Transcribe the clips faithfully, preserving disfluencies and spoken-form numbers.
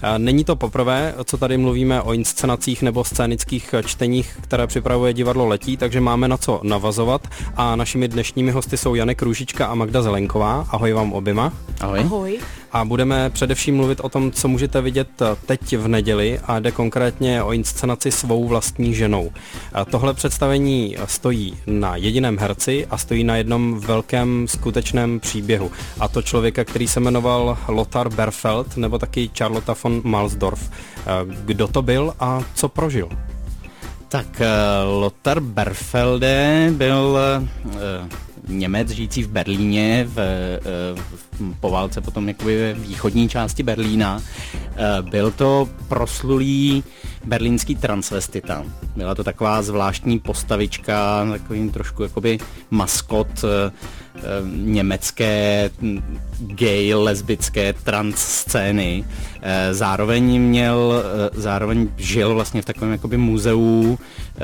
Není to poprvé, co tady mluvíme o inscenacích nebo scénických čteních, které připravuje divadlo Letí, takže máme na co navazovat a našimi dnešními hosty jsou Janek Růžička a Magda Zelenková. Ahoj vám oběma. Ahoj. Ahoj. A budeme především mluvit o tom, co můžete vidět teď v neděli a jde konkrétně o inscenaci Svou vlastní ženou. Tohle představení stojí na jediném herci a stojí na jednom velkém skutečném příběhu. A to člověka, který se jmenoval Lothar Berfeld nebo taky Charlotta von Malsdorf. Kdo to byl a co prožil? Tak uh, Lothar Berfelde byl uh, Němec žijící v Berlíně v, uh, v, po válce potom jakoby ve východní části Berlína. Uh, byl to proslulý berlínský transvestita. Byla to taková zvláštní postavička, takový trošku jakoby maskot uh, německé gay, lesbické trans scény. Zároveň měl, zároveň žil vlastně v takovém jakoby muzeu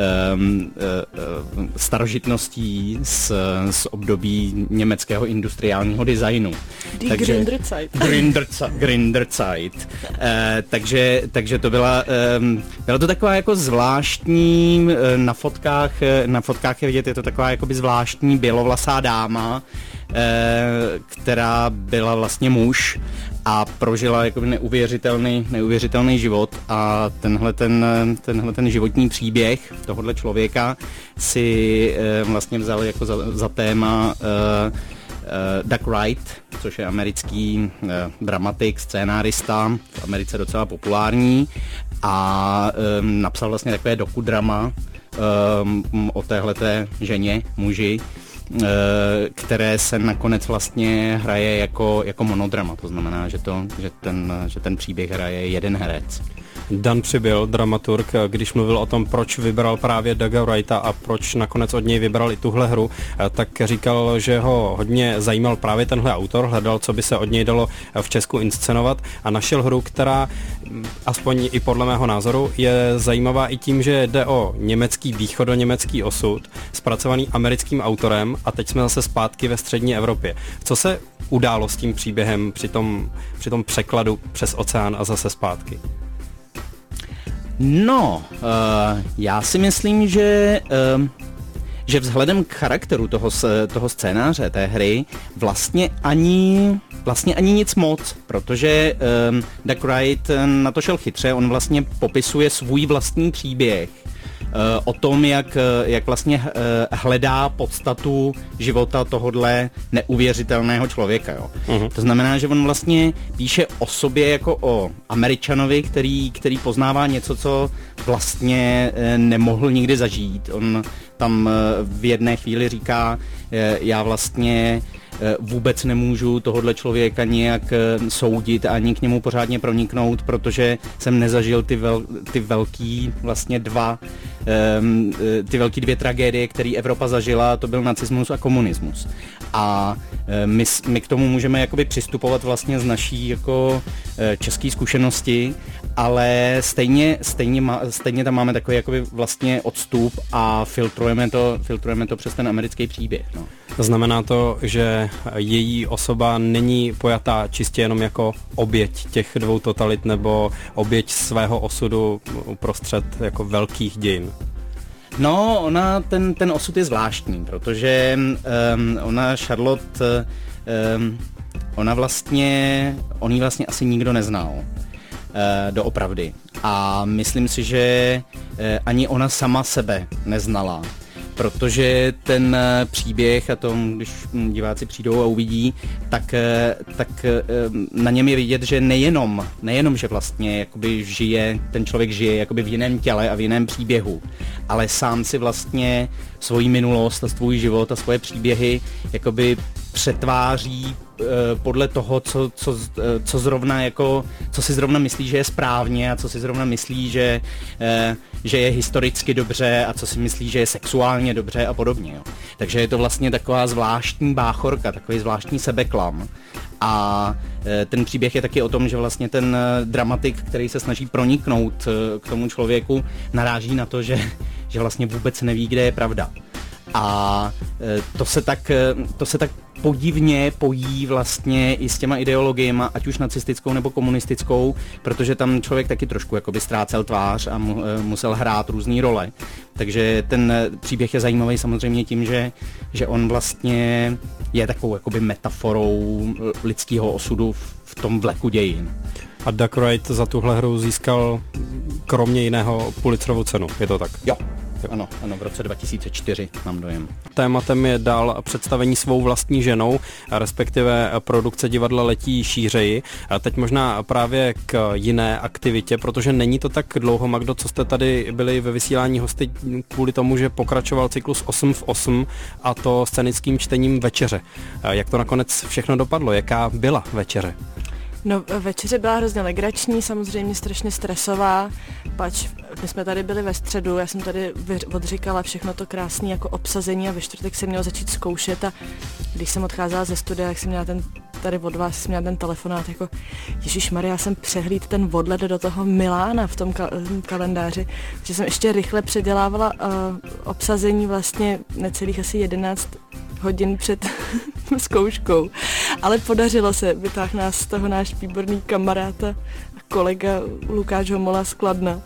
starožitností z, z období německého industriálního designu. Die Gründerzeit. Gründerzeit. takže, takže to byla, byla to taková jako zvláštní, na fotkách, na fotkách je vidět, je to taková jakoby zvláštní bělovlasá dáma, která byla vlastně muž a prožila jakoby neuvěřitelný, neuvěřitelný život a tenhle ten, tenhle ten životní příběh tohohle člověka si vlastně vzal jako za, za téma uh, uh, Doug Wright, což je americký uh, dramatik, scénárista, v Americe docela populární a um, napsal vlastně takové dokudrama um, o téhleté ženě, muži, které se nakonec vlastně hraje jako, jako monodrama, to znamená, že, to, že, ten, že ten příběh hraje jeden herec. Dan Přibyl, dramaturg, když mluvil o tom, proč vybral právě Douga Wrighta a proč nakonec od něj vybral i tuhle hru, tak říkal, že ho hodně zajímal právě tenhle autor, hledal, co by se od něj dalo v Česku inscenovat a našel hru, která, aspoň i podle mého názoru, je zajímavá i tím, že jde o německý, východoněmecký osud, zpracovaný americkým autorem a teď jsme zase zpátky ve střední Evropě. Co se událo s tím příběhem při tom, při tom překladu přes oceán a zase zpátky? No, uh, já si myslím, že, uh, že vzhledem k charakteru toho, toho scénáře, té hry, vlastně ani, vlastně ani nic moc, protože um, Doug Wright na to šel chytře, on vlastně popisuje svůj vlastní příběh o tom, jak, jak vlastně hledá podstatu života tohodle neuvěřitelného člověka. Jo. Uh-huh. To znamená, že on vlastně píše o sobě jako o Američanovi, který, který poznává něco, co vlastně nemohl nikdy zažít. On tam v jedné chvíli říká, já vlastně vůbec nemůžu tohodle člověka nějak soudit ani k němu pořádně proniknout, protože jsem nezažil ty, vel, ty velký vlastně dva um, ty velký dvě tragédie, které Evropa zažila, to byl nacismus a komunismus. A my, my k tomu můžeme jakoby přistupovat vlastně z naší jako české zkušenosti, ale stejně, stejně, má, stejně tam máme takový jakoby vlastně odstup a filtrujeme to, filtrujeme to přes ten americký příběh. No. Znamená to, že její osoba není pojatá čistě jenom jako oběť těch dvou totalit nebo oběť svého osudu uprostřed jako velkých dějin? No, ona, ten, ten osud je zvláštní, protože um, ona, Charlotte, um, ona vlastně, on ji vlastně asi nikdo neznal uh, doopravdy. A myslím si, že uh, ani ona sama sebe neznala. Protože ten příběh, a to, když diváci přijdou a uvidí, tak, tak na něm je vidět, že nejenom, nejenom, že vlastně jakoby žije, ten člověk žije jakoby v jiném těle a v jiném příběhu, ale sám si vlastně svoji minulost a svůj život a svoje příběhy jakoby přetváří podle toho, co, co, co zrovna jako, co si zrovna myslí, že je správně a co si zrovna myslí, že, že je historicky dobře a co si myslí, že je sexuálně dobře a podobně. Jo. Takže je to vlastně taková zvláštní báchorka, takový zvláštní sebeklam. A ten příběh je taky o tom, že vlastně ten dramatik, který se snaží proniknout k tomu člověku, naráží na to, že, že vlastně vůbec neví, kde je pravda. A to se tak, to se tak podivně pojí vlastně i s těma ideologiemi, ať už nacistickou nebo komunistickou, protože tam člověk taky trošku jakoby ztrácel tvář a mu, musel hrát různý role. Takže ten příběh je zajímavý samozřejmě tím, že, že on vlastně je takovou jakoby metaforou lidského osudu v tom vleku dějin. A Doug Wright za tuhle hru získal kromě jiného Pulitzerovu cenu, je to tak? Jo. Ano, ano, v roce dva tisíce čtyři mám dojem. Tématem je dál představení svou vlastní ženou, respektive produkce divadla Letí šířeji. A teď možná právě k jiné aktivitě, protože není to tak dlouho, Magdo, co jste tady byli ve vysílání hosty kvůli tomu, že pokračoval cyklus osm v osm a to scénickým čtením Večeře. Jak to nakonec všechno dopadlo? Jaká byla Večeře? No, večeře byla hrozně legrační, samozřejmě strašně stresová, pač my jsme tady byli ve středu, já jsem tady odříkala všechno to krásné jako obsazení a ve čtvrtek jsem měla začít zkoušet a když jsem odcházela ze studia, jak jsem měla ten, tady od vás jsem měla ten telefonát, jako ježišmarja, já jsem přehlíd ten odlet do toho Milána v tom ka- kalendáři, že jsem ještě rychle předělávala uh, obsazení vlastně necelých asi jedenáct hodin před zkouškou, ale podařilo se, vytáhl nás z toho náš výborný kamarád a kolega Lukáš Homola z Kladna.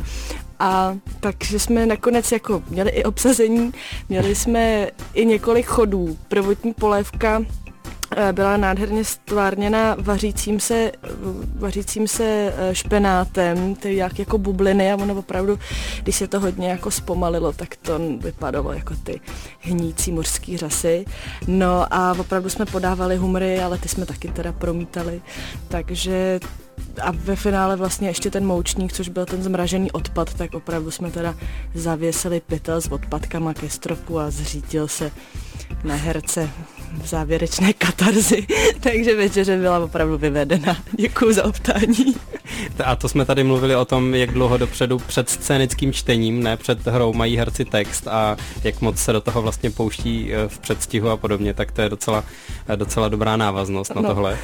A takže jsme nakonec jako měli i obsazení, měli jsme i několik chodů. Prvotní polévka byla nádherně stvárněna vařícím se, vařícím se špenátem, ty jak jako bubliny a ono opravdu, když se to hodně jako zpomalilo, tak to vypadalo jako ty hnící mořský řasy. No a opravdu jsme podávali humry, ale ty jsme taky teda promítali, takže a ve finále vlastně ještě ten moučník, což byl ten zmražený odpad, tak opravdu jsme teda zavěsili pytel s odpadkama ke stropu a zřítil se na herce v závěrečné katarzy, takže večeře byla opravdu vyvedena. Děkuju za optání. A to jsme tady mluvili o tom, jak dlouho dopředu před scénickým čtením, ne před hrou, mají herci text a jak moc se do toho vlastně pouští v předstihu a podobně, tak to je docela, docela dobrá návaznost na no. tohle.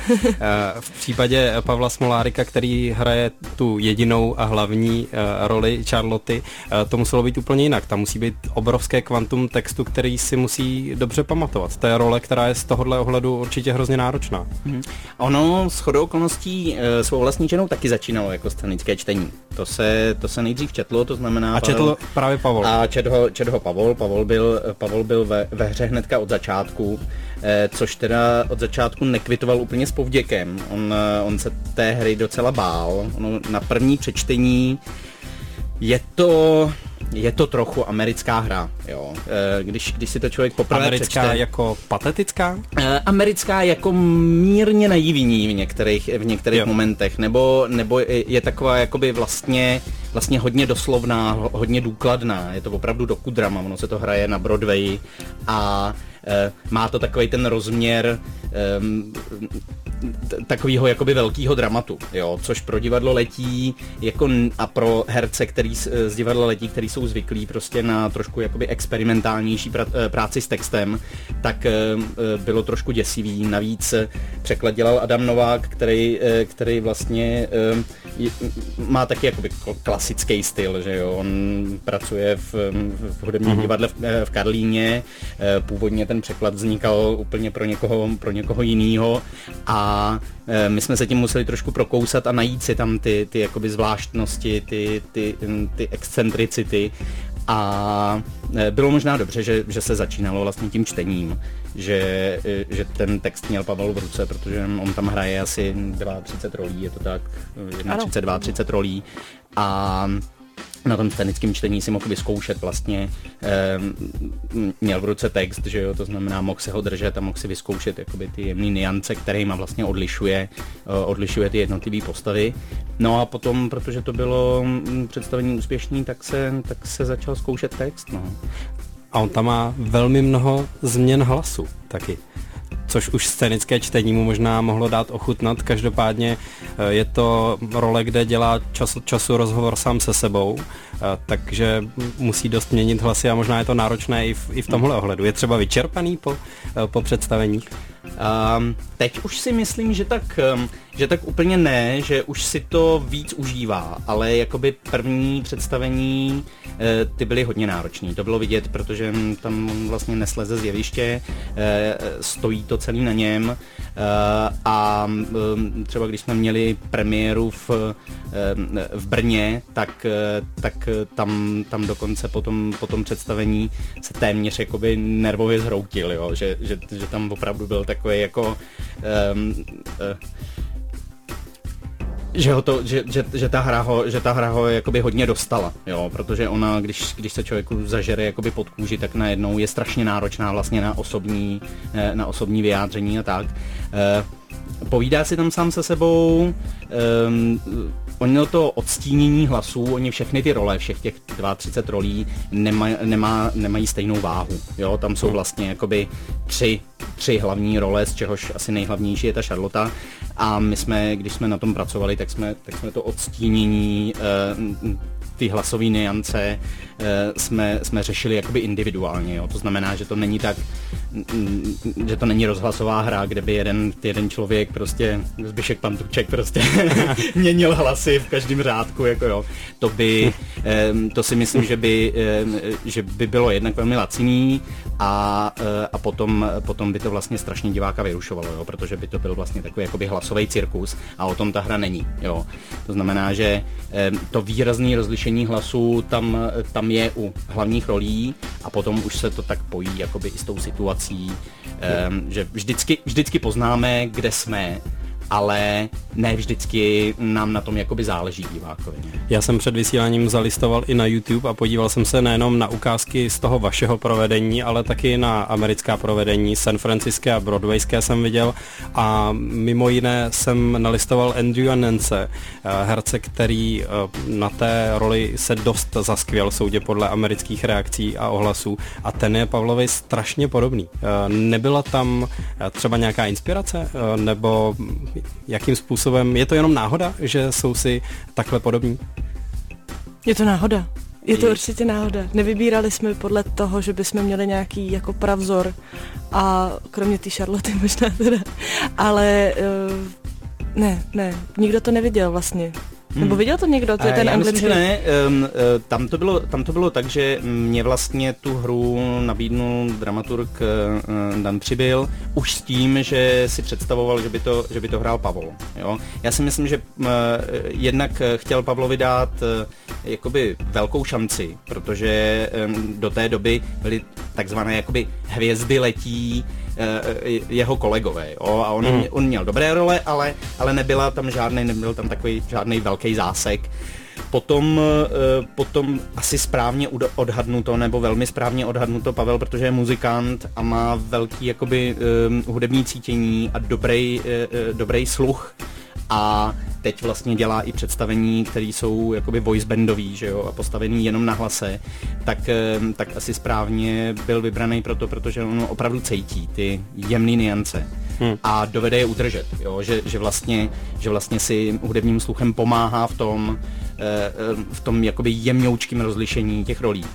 V případě Pavla Smolárika, který hraje tu jedinou a hlavní roli Charloty, to muselo být úplně jinak. Tam musí být obrovské kvantum textu, který si musí dobře pamatovat. To je role, která je z tohohle ohledu určitě hrozně náročná. Hmm. Ono shodou okolností e, svou vlastní ženou taky začínalo jako scénické čtení. To se, to se nejdřív četlo, to znamená... A četl Pavel, právě Pavol. A četl ho, četl ho Pavol. Pavol byl, Pavol byl ve, ve hře hnedka od začátku, e, což teda od začátku nekvitoval úplně s povděkem. On, on se té hry docela bál. Ono na první přečtení je to... Je to trochu americká hra, jo. Když, když si to člověk poprvé americká přečte... jako patetická? Americká jako mírně naivní v některých, v některých jo. momentech, nebo, nebo je taková jakoby vlastně, vlastně hodně doslovná, hodně důkladná. Je to opravdu dokudrama, ono se to hraje na Broadwayi a e, má to takový ten rozměr e, takového jakoby velkého dramatu, jo, což pro divadlo Letí jako a pro herce, který z divadla Letí, který jsou zvyklí prostě na trošku jakoby experimentálnější pra, práci s textem, tak bylo trošku děsivý. Navíc překlad dělal Adam Novák, který, který vlastně má taky jakoby klasický styl, že jo, on pracuje v, v hudebním divadle v, v Karlíně, původně ten překlad vznikal úplně pro někoho, pro někoho jinýho a A my jsme se tím museli trošku prokousat a najít si tam ty, ty jakoby zvláštnosti, ty, ty, ty excentricity a bylo možná dobře, že, že se začínalo vlastně tím čtením, že, že ten text měl Pavel v ruce, protože on tam hraje asi třicet dva rolí, je to tak, třicet dva třicet rolí a na tom scénickém čtení si mohl vyzkoušet vlastně, e, měl v ruce text, že jo, to znamená, mohl se ho držet a mohl si vyzkoušet jakoby ty jemný niance, kterýma vlastně odlišuje, e, odlišuje ty jednotlivé postavy. No a potom, protože to bylo představení úspěšný, tak se, tak se začal zkoušet text, no. A on tam má velmi mnoho změn hlasu taky, což už scénické čtení mu možná mohlo dát ochutnat. Každopádně je to role, kde dělá čas od času rozhovor sám se sebou, takže musí dost měnit hlasy a možná je to náročné i v, i v tomhle ohledu. Je třeba vyčerpaný po, po představeních? Um, teď už si myslím, že tak, um, že tak úplně ne, že už si to víc užívá, ale jakoby první představení uh, ty byly hodně náročný. To bylo vidět, protože tam vlastně nesleze z jeviště, uh, stojí to celý na něm uh, a um, třeba když jsme měli premiéru v, uh, v Brně, tak, uh, tak tam, tam dokonce po tom, po tom představení se téměř jakoby nervově zhroutil, jo? Že, že, že tam opravdu byl takový jako um, uh, že, ho to, že, že, že ta hra ho, že ta hra ho jakoby hodně dostala, jo, protože ona, když, když se člověku zažere jakoby pod kůži, tak najednou je strašně náročná vlastně na osobní, na osobní vyjádření a tak. Uh, povídá si tam sám se sebou, um, ono to odstínění hlasů, oni všechny ty role, všech těch třicet dva rolí nemá, nemá, nemají stejnou váhu, jo, tam jsou vlastně jakoby tři, tři hlavní role, z čehož asi nejhlavnější je ta Charlotta a my jsme, když jsme na tom pracovali, tak jsme, tak jsme to odstínění, uh, ty hlasové niance uh, jsme, jsme řešili jakoby individuálně, jo, to znamená, že to není tak, mm, že to není rozhlasová hra, kde by jeden, jeden člověk prostě, Zbyšek Pantuček prostě měnil hlasy v každém řádku, jako jo, to by, um, to si myslím, že by, um, že by bylo jednak velmi laciný a, uh, a potom, potom by to vlastně strašně diváka vyrušovalo, jo, protože by to byl vlastně takový jakoby hlasový cirkus a o tom ta hra není, jo. To znamená, že um, to výrazné rozlišení hlasů tam, tam je u hlavních rolí a potom už se to tak pojí jakoby i s tou situací, um, že vždycky, vždycky poznáme, kde jsme, ale ne vždycky nám na tom jakoby záleží divákovi. Já jsem před vysíláním zalistoval i na YouTube a podíval jsem se nejenom na ukázky z toho vašeho provedení, ale taky na americká provedení, San Franciské a broadwayské jsem viděl a mimo jiné jsem nalistoval Andrewa Nance, herce, který na té roli se dost zaskvěl, soudě podle amerických reakcí a ohlasů a ten je Pavlovi strašně podobný. Nebyla tam třeba nějaká inspirace, nebo jakým způsobem, je to jenom náhoda, že jsou si takhle podobní? Je to náhoda. Je to určitě náhoda. Nevybírali jsme podle toho, že bychom měli nějaký jako pravzor a kromě té Charloty možná teda, ale uh, ne, ne, nikdo to neviděl vlastně. Nebo viděl to někdo, to je ten Já anglický? myslím, že ne. Um, tam, to bylo, tam to bylo tak, že mě vlastně tu hru nabídnul dramaturg uh, Dan Přibyl už s tím, že si představoval, že by to, že by to hrál Pavol. Jo? Já si myslím, že uh, jednak chtěl Pavlovi dát uh, jakoby velkou šanci, protože um, do té doby byly takzvané jakoby hvězdy letí jeho kolegové, jo? A on, mm. on měl dobré role, ale, ale nebyla tam žádný, nebyl tam takový žádný velký zásek. Potom, potom asi správně odhadnuto, nebo velmi správně odhadnuto Pavel, protože je muzikant a má velký jakoby hudební cítění a dobrý, dobrý sluch. A teď vlastně dělá i představení, které jsou jakoby voice bandový, že jo, a postavený jenom na hlase, tak, tak asi správně byl vybraný proto, protože on opravdu cítí ty jemné niance hmm. a dovede je udržet, jo, že, že, vlastně, že vlastně si hudebním sluchem pomáhá v tom, v tom jakoby jemňoučkým rozlišení těch rolí.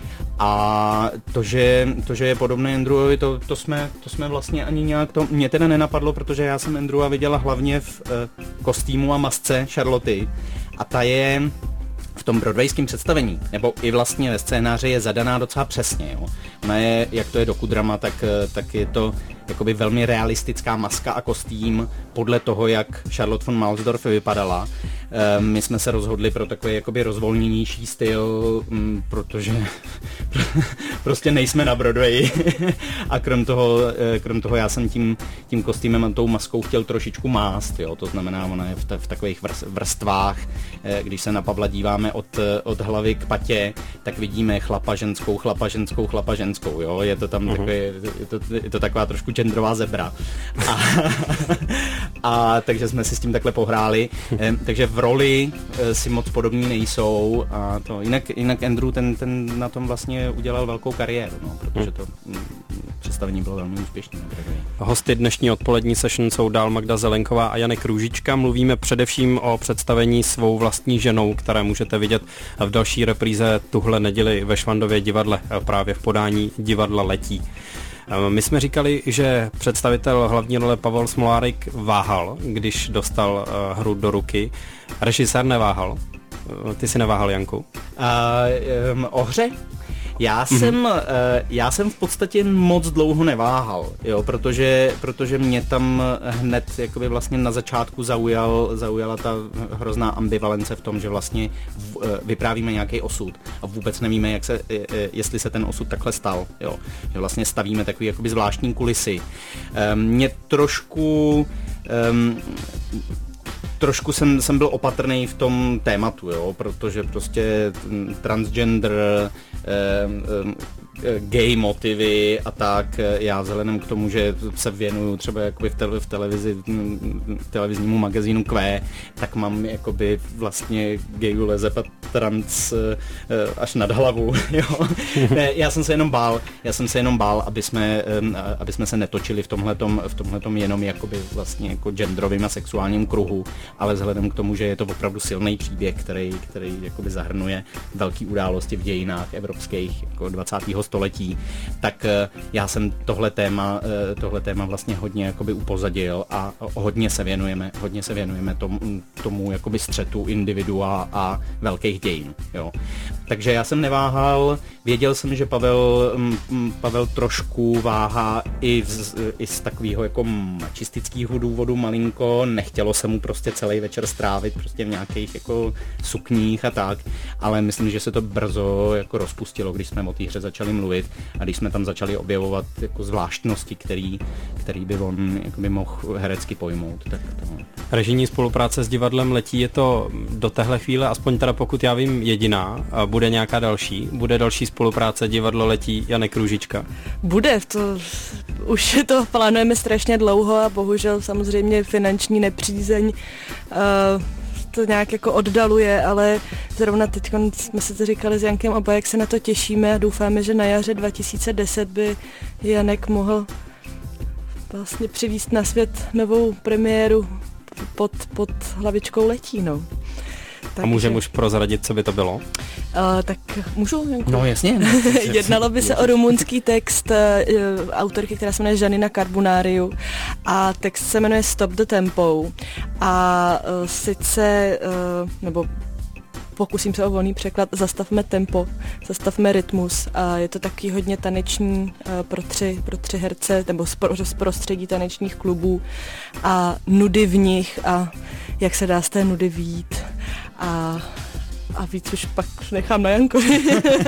A to, že, to, že je podobný Andrewovi, to, to, jsme, to jsme vlastně ani nějak, to mě teda nenapadlo, protože já jsem Andrewa viděla hlavně v eh, kostýmu a masce Charloty a ta je v tom broadwayském představení, nebo i vlastně ve scénáři je zadaná docela přesně, jo. Ona je, jak to je dokudrama, tak, tak je to jakoby velmi realistická maska a kostým podle toho, jak Charlotte von Malsdorf vypadala. E, my jsme se rozhodli pro takový jakoby rozvolněnější styl, m, protože prostě nejsme na Broadway a krom toho, krom toho já jsem tím, tím kostýmem a tou maskou chtěl trošičku mást, jo. To znamená, ona je v, t- v takových vrstvách, když se na Pavla díváme od, od hlavy k patě, tak vidíme chlapa ženskou, chlapa ženskou, chlapa ženskou, jo. Je to tam uh-huh. takový, je to, je to taková trošku genderová zebra. A, a takže jsme si s tím takhle pohráli. E, takže v roli e, si moc podobní nejsou. A to, jinak, jinak Andrew ten, ten na tom vlastně udělal velkou kariéru, no, protože to m, představení bylo velmi úspěšné. Hosty dnešní odpolední session jsou dál Magda Zelenková a Janek Růžička. Mluvíme především o představení Svou vlastní ženou, které můžete vidět v další repríze tuhle neděli ve Švandově divadle, právě v podání Divadla Letí. My jsme říkali, že představitel hlavní role Pavel Smolárik váhal, když dostal hru do ruky. Režisér neváhal. Ty si neváhal, Janku? Uh, um, o hře? Já jsem, mm-hmm. uh, já jsem v podstatě moc dlouho neváhal, jo, protože, protože mě tam hned jakoby vlastně na začátku zaujal, zaujala ta hrozná ambivalence v tom, že vlastně v, uh, vyprávíme nějaký osud a vůbec nevíme, jak se, uh, jestli se ten osud takhle stal, jo, že vlastně stavíme takový jakoby zvláštní kulisy. Um, mě trošku... Um, Trošku jsem, jsem byl opatrný v tom tématu, jo, protože prostě transgender, eh, eh, gay motivy a tak, já vzhledem k tomu, že se věnuju třeba jakoby v, tele, v televizi, televiznímu magazínu Q, tak mám jakoby vlastně gayu lezeb a trans eh, až nad hlavu, jo. Ne, já jsem se jenom bál, já jsem se jenom bál, aby jsme, eh, aby jsme se netočili v tomhletom, v tomhletom jenom jakoby vlastně jako genderovým a sexuálním kruhu, ale vzhledem k tomu, že je to opravdu silný příběh, který, který jakoby zahrnuje velké události v dějinách evropských jako dvacátého století, tak já jsem tohle téma, tohle téma vlastně hodně jakoby upozadil a hodně se věnujeme, hodně se věnujeme tomu, tomu jakoby střetu individua a velkých dějin, jo. Takže já jsem neváhal, věděl jsem, že Pavel, Pavel trošku váhá i, z, i z takového jako mačistického důvodu malinko, nechtělo se mu prostě celý večer strávit prostě v nějakých jako sukních a tak, ale myslím, že se to brzo jako rozpustilo, když jsme o té hře začali mluvit a když jsme tam začali objevovat jako zvláštnosti, který, který by on jakoby mohl herecky pojmout. Tak to... Režijní spolupráce s divadlem Letí je to do téhle chvíle, aspoň teda pokud já vím, jediná. A bude nějaká další? Bude další spolupráce divadlo Letí Janek Růžička? Bude, to už to plánujeme strašně dlouho a bohužel samozřejmě finanční nepřízeň uh, to nějak jako oddaluje, ale zrovna teď jsme si to říkali s Jankem oba, jak se na to těšíme a doufáme, že na jaře dva tisíce deset by Janek mohl vlastně přivést na svět novou premiéru pod, pod hlavičkou Letí, no. Takže... A můžeme už prozradit, co by to bylo? Uh, tak můžu, Janku? No jasně. Jednalo by se o rumunský text uh, autorky, která se jmenuje Žanina Carbonáriu a text se jmenuje Stop the Tempo a uh, sice, uh, nebo pokusím se o volný překlad, zastavme tempo, zastavme rytmus a je to taky hodně taneční uh, pro, tři, pro tři herce nebo z prostředí tanečních klubů a nudy v nich a jak se dá z té nudy vyjít a A víc už pak nechám na Jankovi.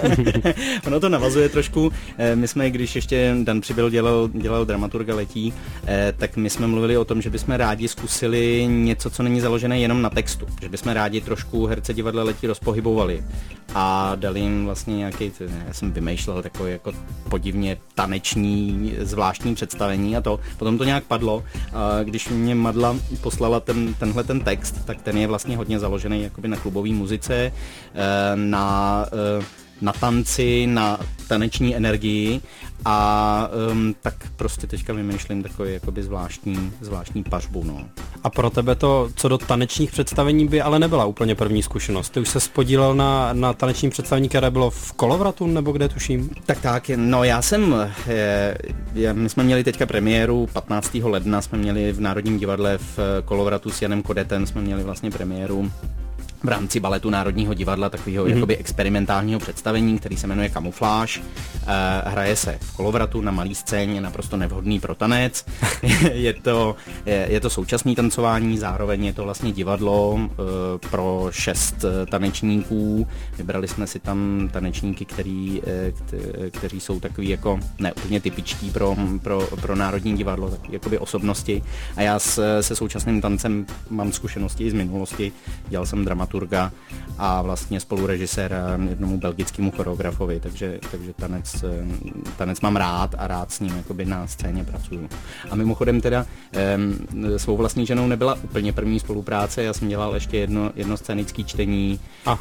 Ono to navazuje trošku, my jsme, když ještě Dan Přibyl dělal, dělal dramaturga Letí, tak my jsme mluvili o tom, že bychom rádi zkusili něco, co není založené jenom na textu. Že bychom rádi trošku herce divadla Letí rozpohybovali a dali jim vlastně nějaký, já jsem vymýšlel takový jako podivně taneční, zvláštní představení a to. Potom to nějak padlo. A když mě Madla poslala ten, tenhle ten text, tak ten je vlastně hodně založený jakoby na klubové muzice, na, na tanci, na taneční energii a um, tak prostě teďka vymýšlím takový jakoby zvláštní, zvláštní pařbu, no. A pro tebe to, co do tanečních představení, by ale nebyla úplně první zkušenost. Ty už se spodílel na, na tanečním představení, které bylo v Kolovratu, nebo kde tuším? Tak tak, no já jsem, je, my jsme měli teďka premiéru, patnáctého ledna jsme měli v Národním divadle v Kolovratu s Janem Kodetem, jsme měli vlastně premiéru v rámci baletu Národního divadla, takového mm-hmm. jakoby experimentálního představení, který se jmenuje Kamufláž. E, hraje se v Kolovratu na malý scéně, naprosto nevhodný pro tanec. je, to, je, je to současné tancování, zároveň je to vlastně divadlo e, pro šest tanečníků. Vybrali jsme si tam tanečníky, který, e, kteří jsou takový jako ne úplně typičtí pro, pro, pro Národní divadlo, takový jakoby osobnosti. A já s, se současným tancem mám zkušenosti i z minulosti. Dělal jsem dramatu a vlastně spolurežiséra jednomu belgickému choreografovi, takže, takže tanec, tanec mám rád a rád s ním jakoby na scéně pracuju. A mimochodem teda um, svou vlastní ženou nebyla úplně první spolupráce, já jsem dělal ještě jedno, jedno scénické čtení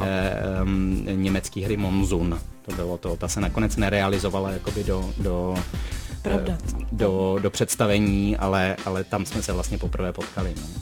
um, německé hry Monsun. To bylo to, ta se nakonec nerealizovala jakoby do, do, Pravda. do, do představení, ale, ale tam jsme se vlastně poprvé potkali. No.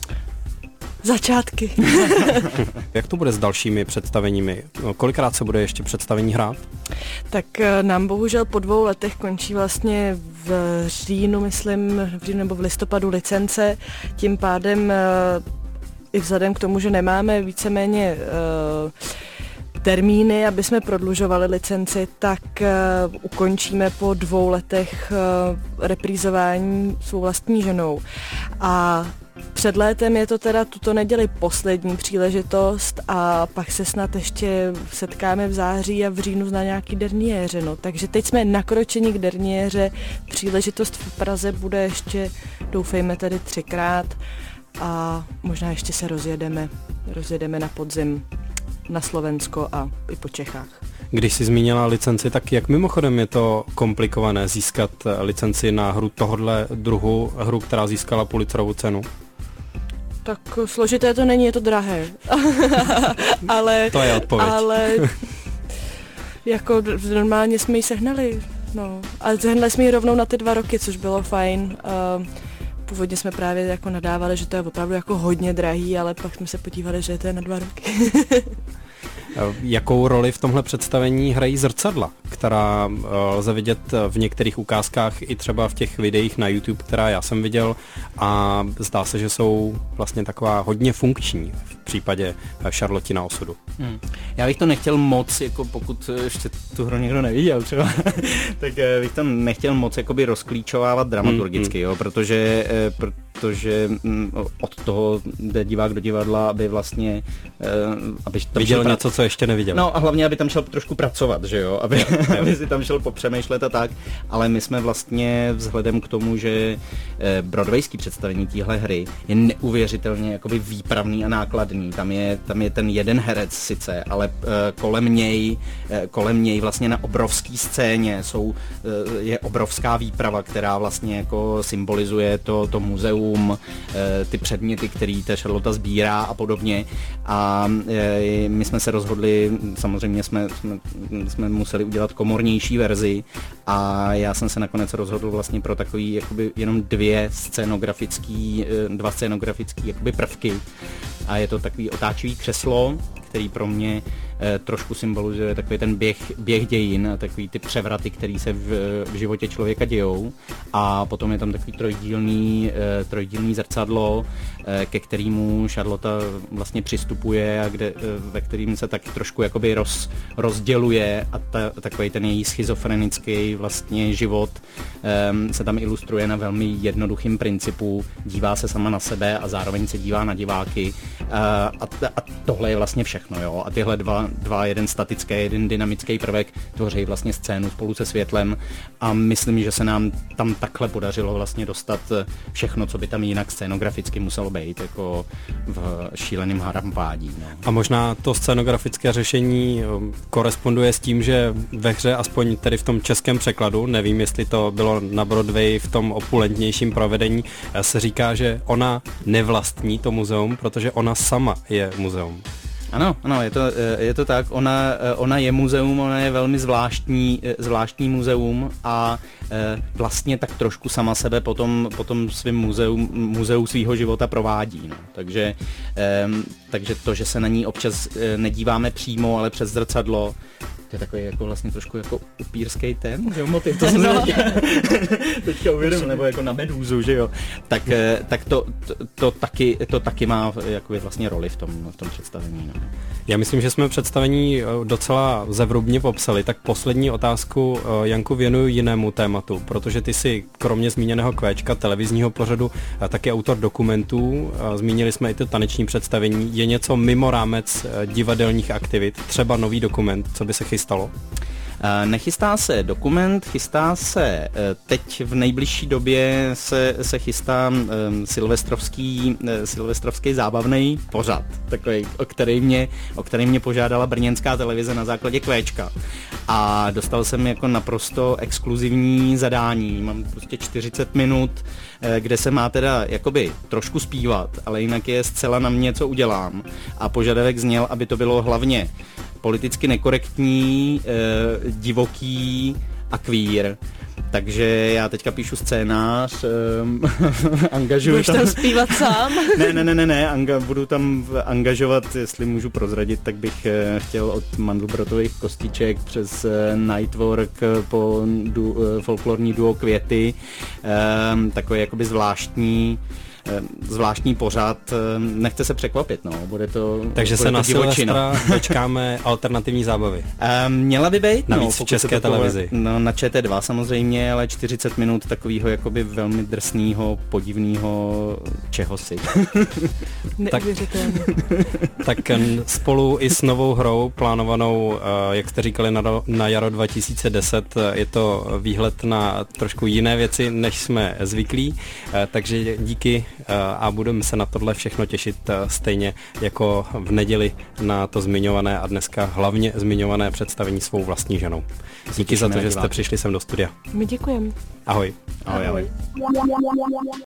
Začátky. Jak to bude s dalšími představeními? Kolikrát se bude ještě představení hrát? Tak nám bohužel po dvou letech končí vlastně v říjnu, myslím, v říjnu nebo v listopadu licence, tím pádem i vzhledem k tomu, že nemáme víceméně termíny, aby jsme prodlužovali licenci, tak uh, ukončíme po dvou letech uh, reprízování svou vlastní ženou. A před létem je to teda tuto neděli poslední příležitost a pak se snad ještě setkáme v září a v říjnu na nějaký derniéře. No. Takže teď jsme nakročeni k derniéře, příležitost v Praze bude ještě, doufejme tedy třikrát a možná ještě se rozjedeme, rozjedeme na podzim na Slovensko a i po Čechách. Když jsi zmínila licenci, tak jak mimochodem je to komplikované získat licenci na hru tohodle druhu, hru, která získala Pulitzerovu cenu? Tak složité to není, je to drahé. ale, to je odpověď. Ale jako normálně jsme ji sehnali. No. A sehnali jsme ji rovnou na ty dva roky, což bylo fajn. Uh, Původně jsme právě jako nadávali, že to je opravdu jako hodně drahý, ale pak jsme se podívali, že to je na dva roky. Jakou roli v tomhle představení hrají zrcadla, která lze vidět v některých ukázkách i třeba v těch videích na YouTube, která já jsem viděl a zdá se, že jsou vlastně taková hodně funkční v případě Charlottina osudu. Hmm. Já bych to nechtěl moc, jako pokud ještě tu hru někdo neviděl třeba, tak bych to nechtěl moc jakoby rozklíčovávat dramaturgicky, hmm, jo, protože, protože od toho jde divák do divadla, aby vlastně aby tam viděl něco, pra... co ještě neviděl. No a hlavně, aby tam šel trošku pracovat, že jo, aby, aby si tam šel popřemýšlet a tak, ale my jsme vlastně vzhledem k tomu, že broadwayský představení téhle hry je neuvěřitelně jakoby výpravný a nákladný. Tam je, tam je ten jeden herec sice, ale uh, kolem něj, uh, kolem něj vlastně na obrovský scéně jsou, uh, je obrovská výprava, která vlastně jako symbolizuje to, to muzeum, uh, ty předměty, který ta Charlotta sbírá a podobně. A uh, my jsme se rozhodli, samozřejmě jsme, jsme, jsme museli udělat komornější verzi a já jsem se nakonec rozhodl vlastně pro takový jakoby jenom dvě scénografický, uh, dva scénografický jakoby prvky. A je to takový otáčivý křeslo, který pro mě e, trošku symbolizuje takový ten běh, běh dějin, takový ty převraty, které se v, v životě člověka dějou. A potom je tam takový trojdílný, e, trojdílný zrcadlo, e, ke kterému Charlotta vlastně přistupuje a kde, e, ve kterým se taky trošku jakoby roz, rozděluje a ta, takový ten její schizofrenický vlastně život e, se tam ilustruje na velmi jednoduchým principu. Dívá se sama na sebe a zároveň se dívá na diváky. A, a, a tohle je vlastně všechno, jo. A tyhle dva, dva, jeden statický, jeden dynamický prvek tvoří vlastně scénu spolu se světlem a myslím, že se nám tam takhle podařilo vlastně dostat všechno, co by tam jinak scénograficky muselo být, jako v šíleným harampádí. No. A možná to scénografické řešení koresponduje s tím, že ve hře, aspoň tedy v tom českém překladu, nevím, jestli to bylo na Broadway v tom opulentnějším provedení, se říká, že ona nevlastní to muzeum, protože ona sama je muzeum. Ano, ano, je to, je to tak, ona, ona je muzeum, ona je velmi zvláštní, zvláštní muzeum a vlastně tak trošku sama sebe potom, potom svým muzeum, muzeu svýho života provádí, no. Takže, takže to, že se na ní občas nedíváme přímo, ale přes zrcadlo, to je takový jako vlastně trošku jako upírský ten, že jo, motiv, to jsem no. teďka uvědomil, nebo jako na Medúzu, že jo, tak, tak to, to, to, taky, to taky má jakoby vlastně roli v tom, v tom představení. No. Já myslím, že jsme představení docela zevrubně popsali, tak poslední otázku, Janku, věnuju jinému tématu, protože ty si kromě zmíněného kvéčka televizního pořadu taky autor dokumentů, zmínili jsme i to taneční představení, je něco mimo rámec divadelních aktivit, třeba nový dokument, co by se chystalo? Nechystá se dokument, chystá se teď v nejbližší době se, se chystá um, silvestrovský, uh, silvestrovský zábavný pořad, takový, o který, mě, o který mě požádala brněnská televize na základě kvéčka. A dostal jsem jako naprosto exkluzivní zadání, mám prostě čtyřicet minut, kde se má teda jakoby trošku zpívat, ale jinak je zcela na mě, co udělám. A požadavek zněl, aby to bylo hlavně politicky nekorektní, eh, divoký a queer. Takže já teďka píšu scénář, um, angažuju Budeš tam... tam zpívat sám? ne, ne, ne, ne, ne, anga, budu tam angažovat, jestli můžu prozradit, tak bych uh, chtěl od Mandelbrotových kostiček přes uh, Nightwork po du, uh, folklorní duo Květy, um, takový jakoby zvláštní zvláštní pořad, nechte se překvapit, no, bude to Takže bude se to na divočina. Silvestra dočkáme alternativní zábavy. Um, měla by být, navíc no, v české televizi. No, na Č T dva samozřejmě, ale čtyřicet minut takového jakoby velmi drsného, podivného čehosi. Neuvěřitelně. Tak, tak spolu i s novou hrou plánovanou, jak jste říkali, na, na jaro dva tisíce deset, je to výhled na trošku jiné věci, než jsme zvyklí, takže díky a budeme se na tohle všechno těšit stejně jako v neděli na to zmiňované a dneska hlavně zmiňované představení Svou vlastní ženou. Díky za to, že jste přišli sem do studia. My děkujeme. Ahoj. Ahoj, ahoj.